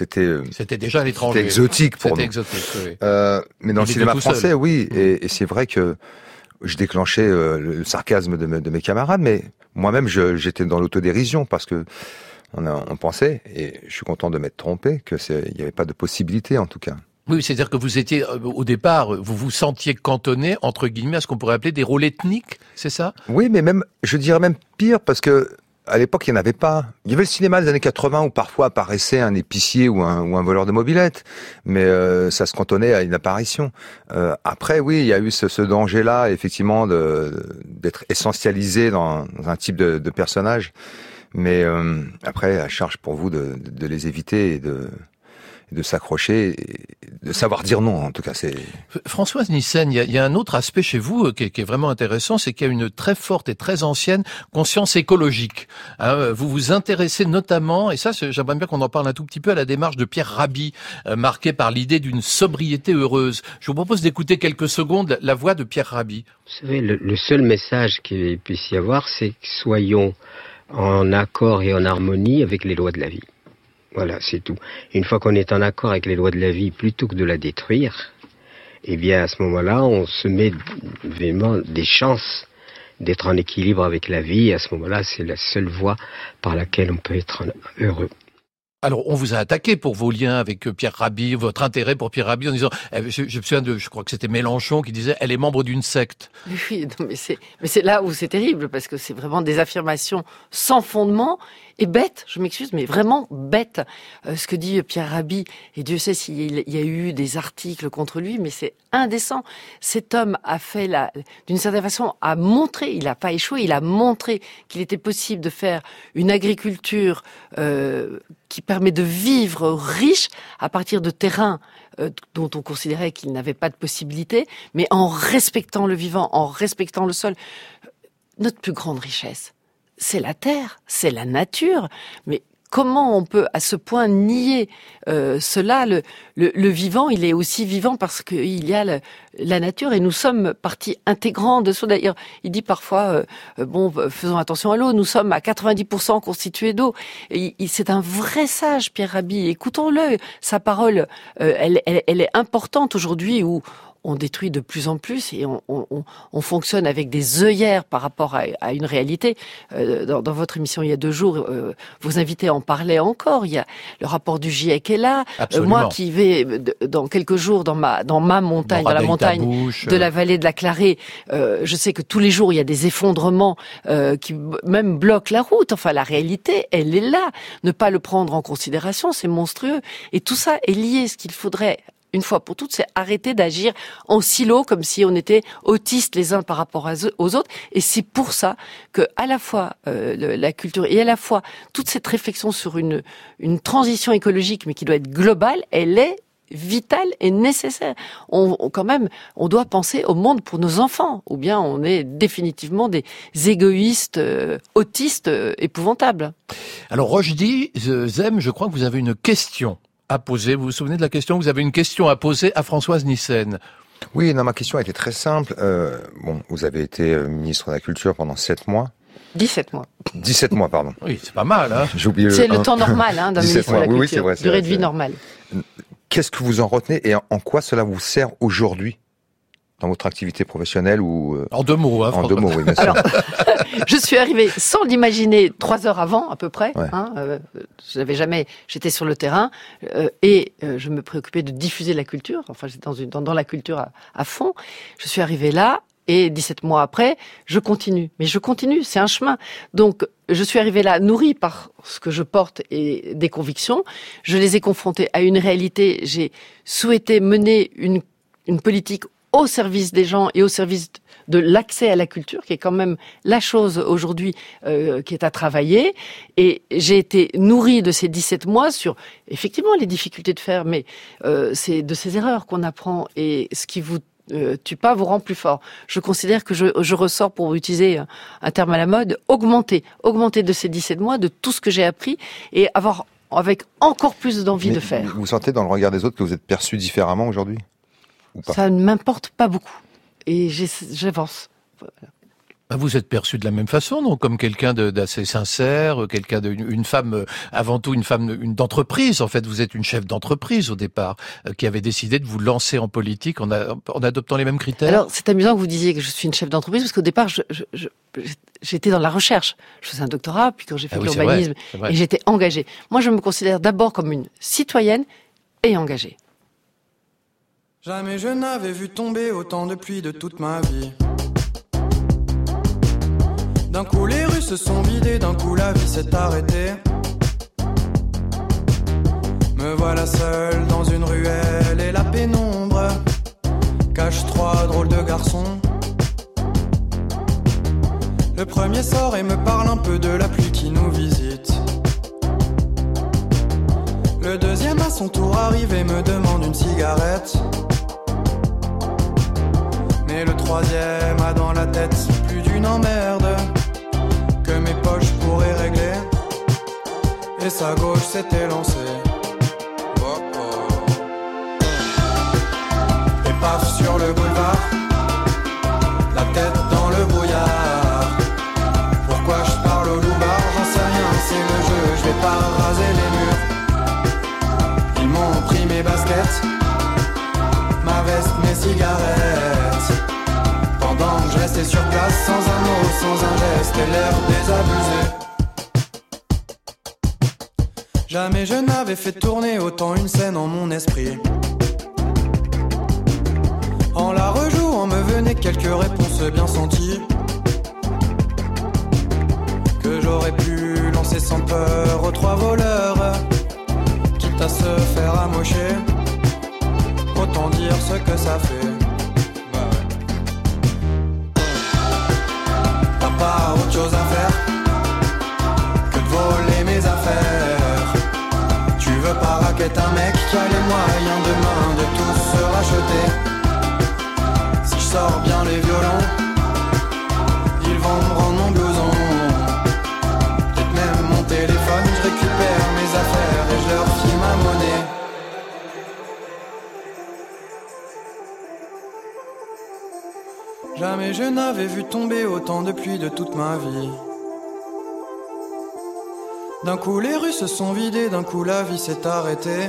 à l'étranger. C'était exotique pour nous. C'était exotique, oui. Mais dans le cinéma français, oui, et c'est vrai que je déclenchais le sarcasme de mes camarades, mais moi-même j'étais dans l'autodérision parce que on pensait, et je suis content de m'être trompé, il n'y avait pas de possibilité en tout cas. Oui, c'est-à-dire que vous étiez, au départ, vous vous sentiez cantonné, entre guillemets, à ce qu'on pourrait appeler des rôles ethniques, c'est ça? Oui, mais je dirais même pire, parce que à l'époque, il n'y en avait pas. Il y avait le cinéma des années 80 où parfois apparaissait un épicier ou un voleur de mobylettes, mais ça se cantonnait à une apparition. Après, oui, il y a eu ce danger-là, effectivement, d'être essentialisé dans un type de personnage. Mais après, à charge pour vous de les éviter et de s'accrocher, et de savoir dire non, en tout cas. Françoise Nyssen, il y a un autre aspect chez vous qui est vraiment intéressant, c'est qu'il y a une très forte et très ancienne conscience écologique. Vous vous intéressez notamment, et ça j'aimerais bien qu'on en parle un tout petit peu, à la démarche de Pierre Rabhi, marquée par l'idée d'une sobriété heureuse. Je vous propose d'écouter quelques secondes la voix de Pierre Rabhi. Vous savez, le seul message qu'il puisse y avoir, c'est que soyons en accord et en harmonie avec les lois de la vie. Voilà, c'est tout. Une fois qu'on est en accord avec les lois de la vie, plutôt que de la détruire, eh bien, à ce moment-là, on se met vraiment des chances d'être en équilibre avec la vie. Et à ce moment-là, c'est la seule voie par laquelle on peut être heureux. Alors, on vous a attaqué pour vos liens avec Pierre Rabhi, votre intérêt pour Pierre Rabhi, en disant, je me souviens je crois que c'était Mélenchon qui disait, elle est membre d'une secte. Oui, non, mais c'est là où c'est terrible, parce que c'est vraiment des affirmations sans fondement et bêtes, je m'excuse, mais vraiment bêtes. Ce que dit Pierre Rabhi, et Dieu sait s'il y a eu des articles contre lui, mais c'est indécent. Cet homme a fait d'une certaine façon, a montré, il n'a pas échoué, il a montré qu'il était possible de faire une agriculture qui permet de vivre riche à partir de terrains dont on considérait qu'il n'avait pas de possibilité, mais en respectant le vivant, en respectant le sol. Notre plus grande richesse, c'est la terre, c'est la nature, mais comment on peut à ce point nier cela? Le vivant, il est aussi vivant parce qu'il y a la nature et nous sommes partie intégrante de ça. D'ailleurs, il dit parfois, faisons attention à l'eau, nous sommes à 90% constitués d'eau. C'est un vrai sage, Pierre Rabhi. Écoutons-le. Sa parole, elle est importante aujourd'hui où on détruit de plus en plus et on fonctionne avec des œillères par rapport à une réalité. Dans votre émission il y a 2 jours, vos invités en parlaient encore. Il y a le rapport du GIEC est là. Moi qui vais dans quelques jours dans ma montagne, dans la montagne de la vallée de la Clarée, je sais que tous les jours il y a des effondrements qui même bloquent la route. Enfin, la réalité, elle est là. Ne pas le prendre en considération, c'est monstrueux. Et tout ça est lié. Ce qu'il faudrait une fois pour toutes, c'est arrêter d'agir en silo comme si on était autistes les uns par rapport aux autres. Et c'est pour ça que à la fois la culture et à la fois toute cette réflexion sur une transition écologique, mais qui doit être globale, elle est vitale et nécessaire. Quand même, on doit penser au monde pour nos enfants, ou bien on est définitivement des égoïstes, autistes épouvantables. Alors Rochdi Zem, je crois que vous avez une question à poser. Vous vous souvenez de la question? Vous avez une question à poser à Françoise Nyssen. Oui, non, ma question a été très simple. Vous avez été ministre de la Culture pendant 7 mois. 17 mois. 17 mois, pardon. Oui, c'est pas mal, hein. J'ai oublié c'est le temps normal, d'un ministre de la Culture. Oui, c'est vrai. Durée de vie normale. Qu'est-ce que vous en retenez et en quoi cela vous sert aujourd'hui dans votre activité professionnelle ou En 2 mots, hein. En 2 mots, oui, bien sûr. Alors, je suis arrivée sans l'imaginer 3 heures avant, à peu près. Ouais. J'étais sur le terrain et je me préoccupais de diffuser la culture. Enfin, j'étais dans la culture à fond. Je suis arrivée là et 17 mois après, je continue. Mais je continue, c'est un chemin. Donc, je suis arrivée là nourrie par ce que je porte et des convictions. Je les ai confrontées à une réalité. J'ai souhaité mener une politique au service des gens et au service de l'accès à la culture, qui est quand même la chose aujourd'hui qui est à travailler. Et j'ai été nourrie de ces 17 mois sur, effectivement, les difficultés de faire, mais c'est de ces erreurs qu'on apprend. Et ce qui vous tue pas vous rend plus fort. Je considère que je ressors, pour utiliser un terme à la mode, augmenter de ces 17 mois, de tout ce que j'ai appris, et avec encore plus d'envie de faire. Vous sentez dans le regard des autres que vous êtes perçu différemment aujourd'hui ? Ça ne m'importe pas beaucoup. Et j'avance. Voilà. Vous êtes perçu de la même façon, donc comme quelqu'un d'assez sincère, une femme, avant tout une femme d'entreprise. En fait, vous êtes une chef d'entreprise au départ, qui avait décidé de vous lancer en politique en adoptant les mêmes critères. Alors, c'est amusant que vous disiez que je suis une chef d'entreprise, parce qu'au départ, j'étais dans la recherche. Je faisais un doctorat, puis quand j'ai fait l'urbanisme, et j'étais engagée. Moi, je me considère d'abord comme une citoyenne et engagée. Jamais je n'avais vu tomber autant de pluie de toute ma vie. D'un coup les rues se sont vidées, d'un coup la vie s'est arrêtée. Me voilà seul dans une ruelle et la pénombre cache 3 drôles de garçons. Le premier sort et me parle un peu de la pluie qui nous visite. Le deuxième à son tour arrive et me demande une cigarette. Mais le troisième a dans la tête plus d'une emmerde que mes poches pourraient régler. Et sa gauche s'était lancée. Oh oh. Et paf sur le boulevard, la tête dans le brouillard. Pourquoi je parle au loupard, j'en sais rien, c'est le jeu, je vais pas raser les murs. Ils m'ont pris mes baskets, ma veste, mes cigarettes. Pendant que je restais sur place sans un mot, sans un geste et l'air désabusé. Jamais je n'avais fait tourner autant une scène en mon esprit. En la rejouant me venaient quelques réponses bien senties que j'aurais pu lancer sans peur aux 3 voleurs, quitte à se faire amocher. Autant dire ce que ça fait. Bah ouais. T'as pas autre chose à faire que de voler mes affaires. Tu veux pas raqueter un mec qui a les moyens demain de tout se racheter. Si je sors bien les violons, ils vont me rendre mon blouson. Peut-être même mon téléphone, je récupère mes affaires et je leur file ma monnaie. Jamais je n'avais vu tomber autant de pluie de toute ma vie. D'un coup les rues se sont vidées, d'un coup la vie s'est arrêtée.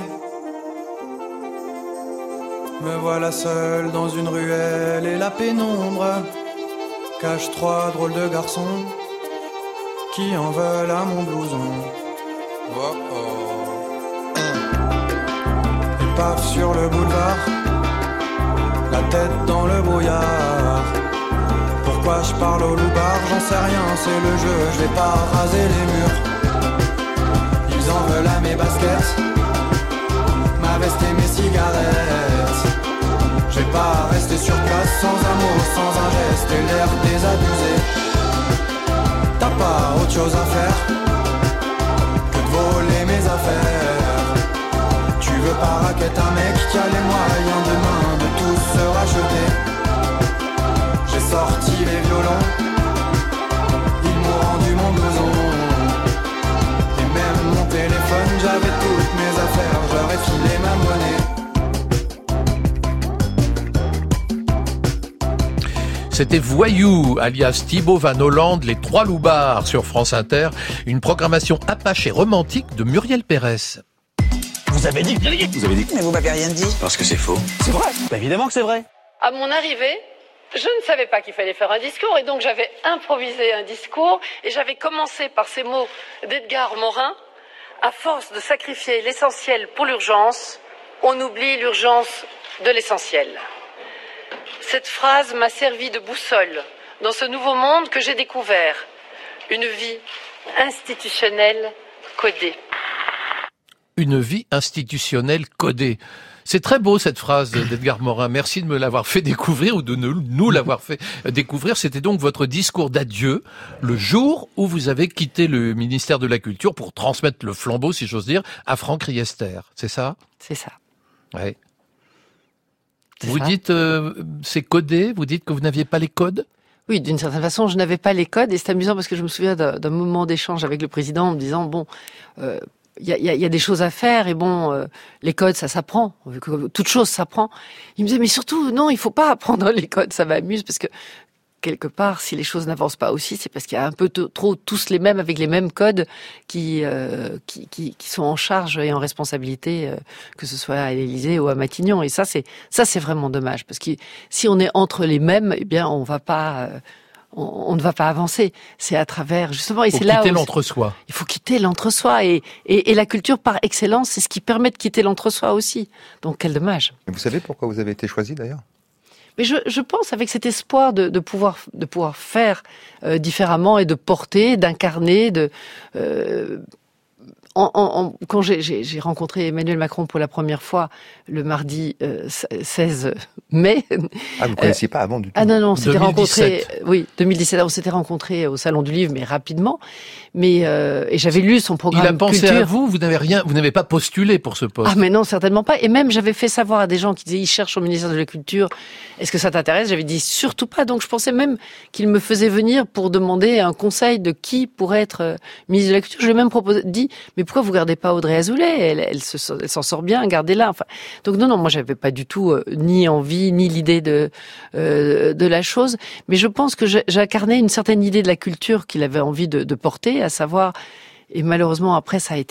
Me voilà seul dans une ruelle et la pénombre cache 3 drôles de garçons qui en veulent à mon blouson. Oh oh. Et paf sur le boulevard, la tête dans le brouillard. Pourquoi je parle au loupard, j'en sais rien, c'est le jeu, je vais pas raser les murs. Ils en veulent à mes baskets, ma veste et mes cigarettes. Je vais pas rester sur place sans un mot, sans un geste et l'air désabusé. T'as pas autre chose à faire que de voler mes affaires. Tu veux pas raqueter un mec qui a les moyens demain de tout se racheter. J'ai sorti les violons, ils m'ont rendu mon blouson. Et même mon téléphone, j'avais toutes mes affaires, j'aurais filé ma monnaie. C'était Voyou, alias Thibaut Van Holland, les 3 loupards sur France Inter, une programmation apache et romantique de Muriel Pérez. Vous avez dit que vous avez dit. Mais vous m'avez rien dit. Parce que c'est faux. C'est vrai. Bah évidemment que c'est vrai. À mon arrivée, je ne savais pas qu'il fallait faire un discours et donc j'avais improvisé un discours et j'avais commencé par ces mots d'Edgar Morin. À force de sacrifier l'essentiel pour l'urgence, on oublie l'urgence de l'essentiel. Cette phrase m'a servi de boussole dans ce nouveau monde que j'ai découvert. Une vie institutionnelle codée. Une vie institutionnelle codée. C'est très beau cette phrase d'Edgar Morin. Merci de me l'avoir fait découvrir ou de nous l'avoir fait découvrir. C'était donc votre discours d'adieu le jour où vous avez quitté le ministère de la Culture pour transmettre le flambeau, si j'ose dire, à Franck Riester. C'est ça ? C'est ça. Ouais. Vous dites c'est codé, vous dites que vous n'aviez pas les codes ? Oui, d'une certaine façon, je n'avais pas les codes et c'est amusant parce que je me souviens d'un moment d'échange avec le président en me disant bon, il y a des choses à faire et bon, les codes ça s'apprend, toute chose s'apprend. Il me disait mais surtout non, il faut pas apprendre les codes, ça m'amuse parce que quelque part, si les choses n'avancent pas aussi, c'est parce qu'il y a un peu trop tous les mêmes avec les mêmes codes qui sont en charge et en responsabilité, que ce soit à l'Élysée ou à Matignon. Et ça c'est vraiment dommage parce que si on est entre les mêmes, eh bien on ne va pas avancer. C'est à travers justement. Et c'est là où l'entre-soi. Il faut quitter l'entre-soi et la culture par excellence, c'est ce qui permet de quitter l'entre-soi aussi. Donc quel dommage. Et vous savez pourquoi vous avez été choisi d'ailleurs ? Mais je pense avec cet espoir de pouvoir faire différemment et de porter, d'incarner, quand j'ai rencontré Emmanuel Macron pour la première fois le mardi 16 mai. Ah, vous ne connaissiez pas avant du tout? Ah non, on s'était rencontrés, oui, 2017, on s'était rencontrés au Salon du Livre, mais rapidement. Mais et j'avais lu son programme. Il a pensé culture. à vous, vous n'avez pas postulé pour ce poste. Ah mais non, certainement pas. Et même j'avais fait savoir à des gens qui disaient ils cherchent au ministère de la Culture, est-ce que ça t'intéresse? J'avais dit surtout pas. Donc je pensais même qu'il me faisait venir pour demander un conseil de qui pourrait être ministre de la Culture. Je lui ai même dit mais pourquoi vous gardez pas Audrey Azoulay? Elle s'en sort bien, gardez-la. Enfin, donc non, moi j'avais pas du tout ni envie ni l'idée de la chose. Mais je pense que j'incarnais une certaine idée de la culture qu'il avait envie de porter, à savoir, et malheureusement après ça a été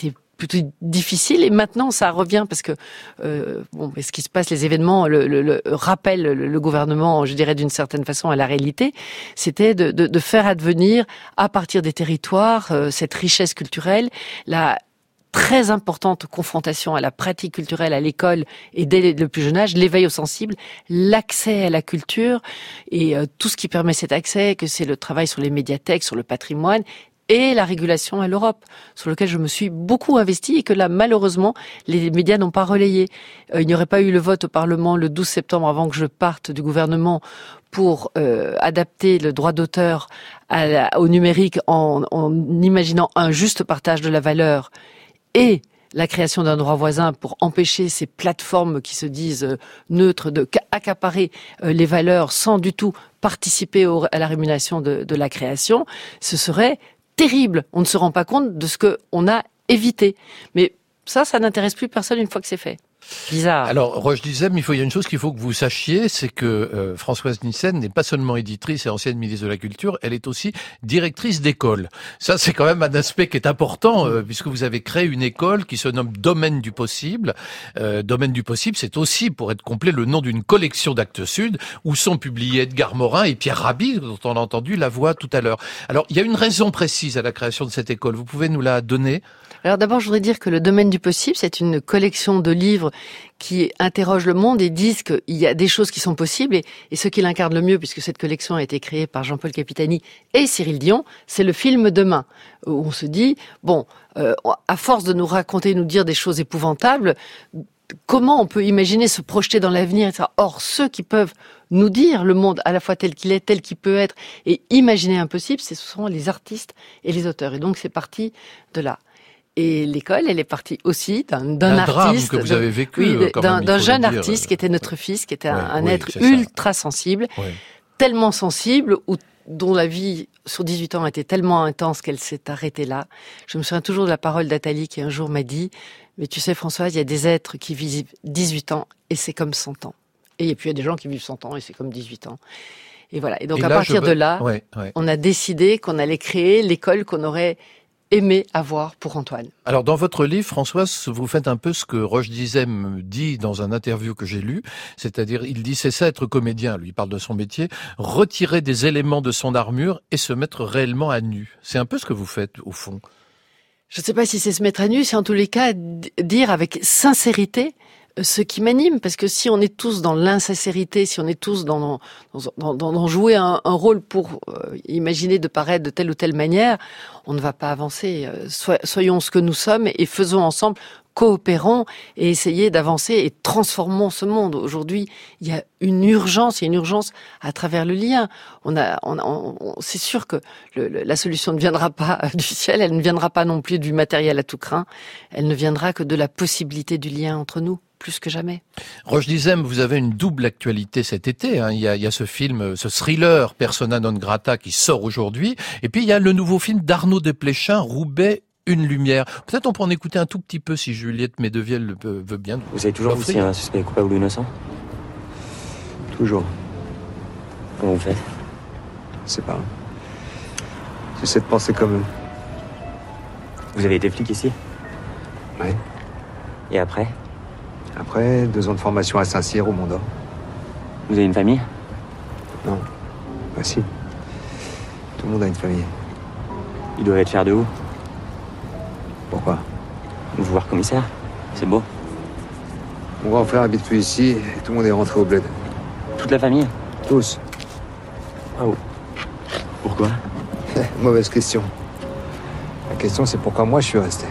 plutôt difficile. Et maintenant, ça revient parce que ce qui se passe, les événements, le rappellent le gouvernement, je dirais d'une certaine façon, à la réalité. C'était de faire advenir à partir des territoires cette richesse culturelle, la très importante confrontation à la pratique culturelle à l'école et dès le plus jeune âge, l'éveil aux sensibles, l'accès à la culture et tout ce qui permet cet accès, que c'est le travail sur les médiathèques, sur le patrimoine et la régulation à l'Europe, sur lequel je me suis beaucoup investie et que là, malheureusement, les médias n'ont pas relayé. Il n'y aurait pas eu le vote au Parlement le 12 septembre avant que je parte du gouvernement pour adapter le droit d'auteur au numérique en imaginant un juste partage de la valeur et la création d'un droit voisin pour empêcher ces plateformes qui se disent neutres d'accaparer les valeurs sans du tout participer à la rémunération de la création, ce serait terrible. On ne se rend pas compte de ce qu'on a évité. Mais ça n'intéresse plus personne une fois que c'est fait. Bizarre. Alors, Roche Dizem, il y a une chose qu'il faut que vous sachiez, c'est que Françoise Nyssen n'est pas seulement éditrice et ancienne ministre de la Culture, elle est aussi directrice d'école. Ça, c'est quand même un aspect qui est important, puisque vous avez créé une école qui se nomme Domaine du Possible. Domaine du Possible, c'est aussi, pour être complet, le nom d'une collection d'Actes Sud, où sont publiés Edgar Morin et Pierre Rabhi, dont on a entendu la voix tout à l'heure. Alors, il y a une raison précise à la création de cette école. Vous pouvez nous la donner ? Alors d'abord, je voudrais dire que le Domaine du Possible, c'est une collection de livres qui interrogent le monde et disent qu'il y a des choses qui sont possibles. Et ce qui l'incarne le mieux, puisque cette collection a été créée par Jean-Paul Capitani et Cyril Dion, c'est le film Demain, où on se dit, à force de nous raconter, nous dire des choses épouvantables, comment on peut imaginer se projeter dans l'avenir, etc. Or, ceux qui peuvent nous dire le monde à la fois tel qu'il est, tel qu'il peut être, et imaginer impossible, ce sont les artistes et les auteurs. Et donc, c'est parti de là. Et l'école, elle est partie aussi d'un artiste, drame que vous avez vécu, d'un jeune artiste qui était notre fils, qui était un être ultra sensible, tellement sensible, dont la vie sur 18 ans était tellement intense qu'elle s'est arrêtée là. Je me souviens toujours de la parole d'Athalie qui un jour m'a dit « Mais tu sais Françoise, il y a des êtres qui vivent 18 ans et c'est comme 100 ans. Et puis il y a des gens qui vivent 100 ans et c'est comme 18 ans. » Et voilà. Et donc à partir de là, on a décidé qu'on allait créer l'école qu'on aurait aimé avoir pour Antoine. Alors, dans votre livre, Françoise, vous faites un peu ce que Roche Dizem dit dans un interview que j'ai lu, c'est-à-dire, il dit, c'est ça être comédien, lui, il parle de son métier, retirer des éléments de son armure et se mettre réellement à nu. C'est un peu ce que vous faites, au fond. Je ne sais pas si c'est se mettre à nu, c'est en tous les cas dire avec sincérité ce qui m'anime, parce que si on est tous dans l'insincérité, si on est tous dans jouer un rôle pour imaginer de paraître de telle ou telle manière, on ne va pas avancer. Soyons ce que nous sommes et faisons ensemble, coopérons et essayez d'avancer et transformons ce monde. Aujourd'hui, il y a une urgence à travers le lien. C'est sûr que la solution ne viendra pas du ciel, elle ne viendra pas non plus du matériel à tout crin, elle ne viendra que de la possibilité du lien entre nous. Plus que jamais. Roche Dizem, vous avez une double actualité cet été. Il y a ce film, ce thriller Persona non grata qui sort aujourd'hui. Et puis il y a le nouveau film d'Arnaud Desplechin, Roubaix, une lumière. Peut-être on peut en écouter un tout petit peu si Juliette Medevielle veut bien. Vous avez toujours vu si un suspect est coupable ou innocent ? Toujours. Comment vous faites ? Je sais pas. J'essaie de penser comme eux. Vous avez été flic ici ? Ouais. Et après ? Après, 2 ans de formation à Saint-Cyr, au Mont-d'Or. Vous avez une famille ? Non. Bah si. Tout le monde a une famille. Ils doivent être fiers de vous. Pourquoi ? Vous voir commissaire. C'est beau. Mon grand frère habite plus ici et tout le monde est rentré au bled. Toute la famille ? Tous. Ah oh. Pourquoi ? Mauvaise question. La question, c'est pourquoi moi je suis resté.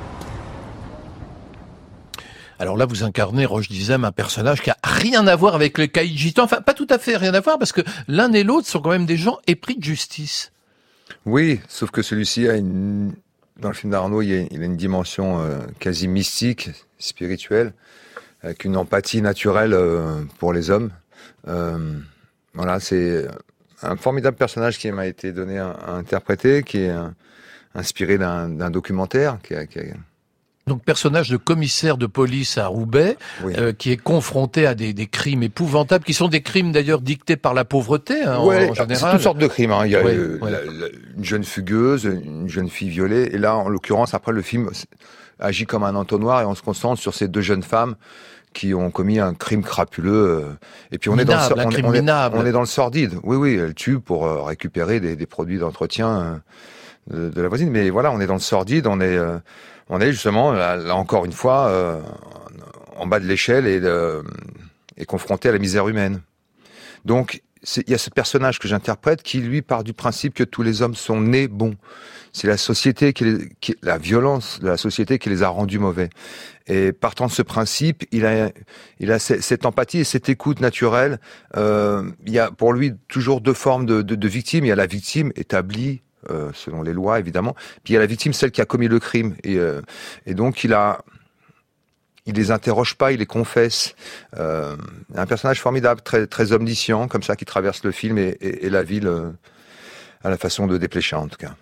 Alors là, vous incarnez, Roche Dizem, un personnage qui a rien à voir avec le caïd gitan. Enfin, pas tout à fait rien à voir, parce que l'un et l'autre sont quand même des gens épris de justice. Oui, sauf que celui-ci a dans le film d'Arnaud, il a une dimension quasi mystique, spirituelle, avec une empathie naturelle pour les hommes. Voilà, c'est un formidable personnage qui m'a été donné à interpréter, qui est inspiré d'un documentaire Donc personnage de commissaire de police à Roubaix, oui. Qui est confronté à des crimes épouvantables, qui sont des crimes d'ailleurs dictés par la pauvreté en général. C'est toutes sortes de crimes. Il y a une jeune fugueuse, une jeune fille violée, et là, en l'occurrence, après le film agit comme un entonnoir et on se concentre sur ces deux jeunes femmes qui ont commis un crime crapuleux. Et puis on est dans le sordide. Oui, elles tuent pour récupérer des produits d'entretien de la voisine. Mais voilà, on est dans le sordide. On est justement là encore une fois en bas de l'échelle et confronté à la misère humaine. Donc il y a ce personnage que j'interprète qui lui part du principe que tous les hommes sont nés bons. C'est la société la violence de la société qui les a rendus mauvais. Et partant de ce principe, il a cette empathie et cette écoute naturelle. Il y a pour lui toujours deux formes de victimes. Il y a la victime établie selon les lois évidemment. Puis il y a la victime, celle qui a commis le crime. Et donc il les interroge pas, il les confesse. Un personnage formidable, très très omniscient, comme ça, qui traverse le film et la ville à la façon de Desplechin en tout cas.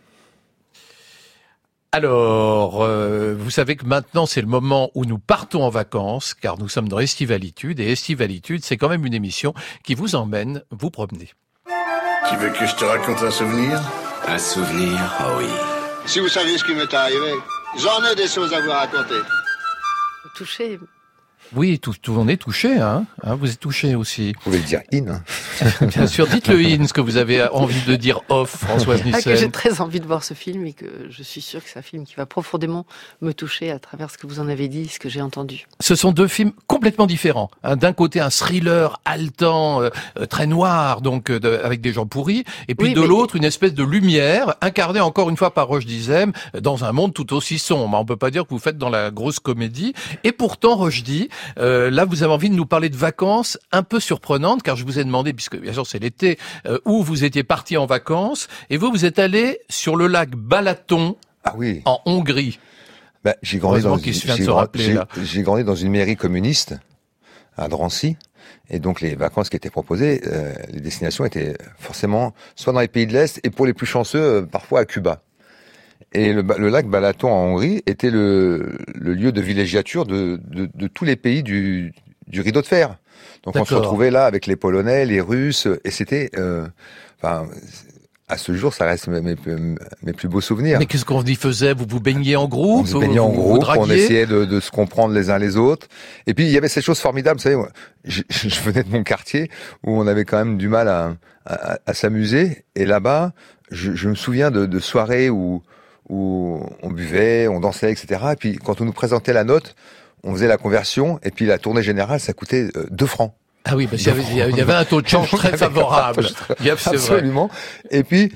Alors, vous savez que maintenant, c'est le moment où nous partons en vacances, car nous sommes dans Estivalitude, et Estivalitude, c'est quand même une émission qui vous emmène vous promener. Tu veux que je te raconte un souvenir ? Un souvenir, oh oui. Si vous saviez ce qui m'est arrivé, j'en ai des choses à vous raconter. Touché. Oui, on est touché, hein. Vous êtes touché aussi. Vous pouvez le dire in. Bien sûr, dites-le in, ce que vous avez envie de dire off, Françoise Nyssen. Que j'ai très envie de voir ce film et que je suis sûre que c'est un film qui va profondément me toucher à travers ce que vous en avez dit, ce que j'ai entendu. Ce sont deux films complètement différents. D'un côté, un thriller haletant, très noir, donc avec des gens pourris, et puis de l'autre, une espèce de lumière, incarnée encore une fois par Roche Dizem, dans un monde tout aussi sombre. On peut pas dire que vous faites dans la grosse comédie. Et pourtant, Roche dit, là, vous avez envie de nous parler de vacances un peu surprenantes, car je vous ai demandé, puisque bien sûr c'est l'été, où vous étiez parti en vacances, et vous êtes allé sur le lac Balaton, en Hongrie. J'ai grandi dans une mairie communiste à Drancy, et donc les vacances qui étaient proposées, les destinations étaient forcément soit dans les pays de l'Est, et pour les plus chanceux, parfois à Cuba. Et le lac Balaton en Hongrie était le lieu de villégiature de tous les pays du rideau de fer. Donc on se retrouvait là avec les Polonais, les Russes, et c'était, à ce jour, ça reste mes plus beaux souvenirs. Mais qu'est-ce qu'on y faisait ? Vous vous baigniez en groupe ? On se baignait en groupe, on essayait de se comprendre les uns les autres. Et puis il y avait cette chose formidable, vous savez, je venais de mon quartier où on avait quand même du mal à s'amuser. Et là-bas, je me souviens de soirées où on buvait, on dansait, etc. Et puis quand on nous présentait la note, on faisait la conversion, et puis la tournée générale, ça coûtait 2 francs. Ah oui, parce qu'il y avait un taux de change très favorable. Absolument. Et puis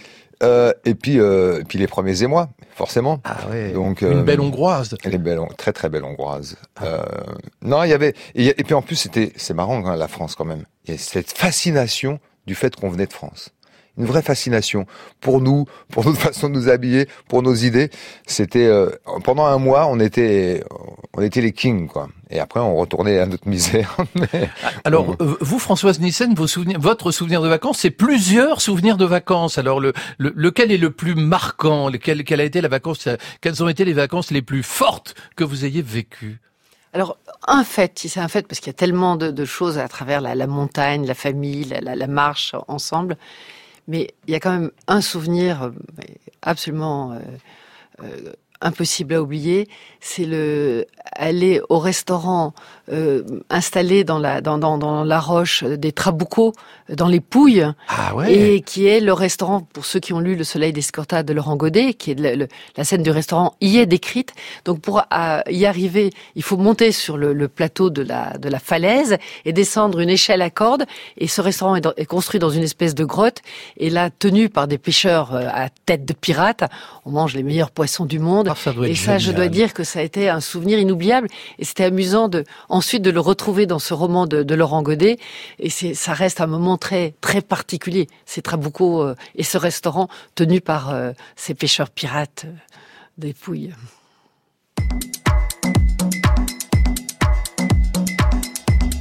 les premiers émois, forcément. Ah ouais. Donc une belle hongroise. Très très belle hongroise. Non, il y avait et puis en plus c'est marrant la France quand même. Il y a cette fascination du fait qu'on venait de France. Une vraie fascination pour nous, pour notre façon de nous habiller, pour nos idées. C'était pendant un mois, on était les kings, quoi. Et après, on retournait à notre misère. Alors, vous, Françoise Nyssen, votre souvenir de vacances, c'est plusieurs souvenirs de vacances. Alors, lequel est le plus marquant ? Quelle a été la vacance ? Quelles ont été les vacances les plus fortes que vous ayez vécues ? Alors, c'est un fait parce qu'il y a tellement de choses à travers la montagne, la famille, la marche ensemble. Mais il y a quand même un souvenir absolument impossible à oublier, c'est aller au restaurant installé dans la roche des Trabucco, dans les Pouilles, et qui est le restaurant, pour ceux qui ont lu Le Soleil d'Escorta de Laurent Godet, qui est la scène du restaurant y est décrite. Donc pour y arriver, il faut monter sur le plateau de la falaise et descendre une échelle à cordes, et ce restaurant est construit dans une espèce de grotte, et là, tenu par des pêcheurs à tête de pirates, on mange les meilleurs poissons du monde. Et ça, je dois dire que ça a été un souvenir inoubliable. Et c'était amusant ensuite de le retrouver dans ce roman de Laurent Godet. Et ça reste un moment très, très particulier. Ces Trabucco et ce restaurant tenu par ces pêcheurs pirates des Pouilles.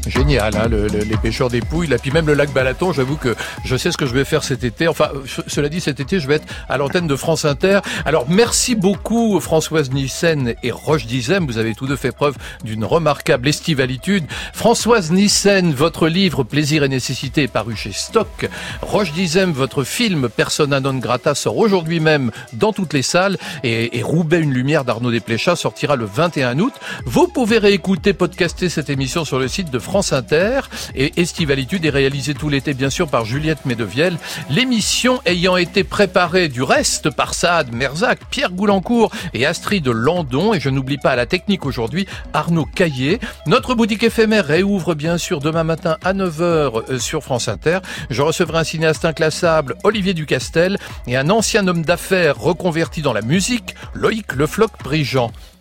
Génial, hein, les pêcheurs des Pouilles, là, puis même le lac Balaton, j'avoue que je sais ce que je vais faire cet été. Enfin, cela dit, cet été, je vais être à l'antenne de France Inter. Alors, merci beaucoup Françoise Nyssen et Roche Dizem. Vous avez tous deux fait preuve d'une remarquable estivalitude. Françoise Nyssen, votre livre Plaisir et nécessité est paru chez Stock. Roche Dizem, votre film Persona non grata sort aujourd'hui même dans toutes les salles. Et Roubaix, une lumière d'Arnaud Desplechat sortira le 21 août. Vous pouvez réécouter, podcaster cette émission sur le site de France Inter. Et Estivalitude est réalisée tout l'été, bien sûr, par Juliette Medevielle. L'émission ayant été préparée du reste par Saad Merzac, Pierre Goulancourt et Astrid Landon. Et je n'oublie pas à la technique aujourd'hui Arnaud Caillé. Notre boutique éphémère réouvre bien sûr demain matin à 9h sur France Inter. Je recevrai un cinéaste inclassable, Olivier Ducastel, et un ancien homme d'affaires reconverti dans la musique, Loïc Le Floch-Prigent.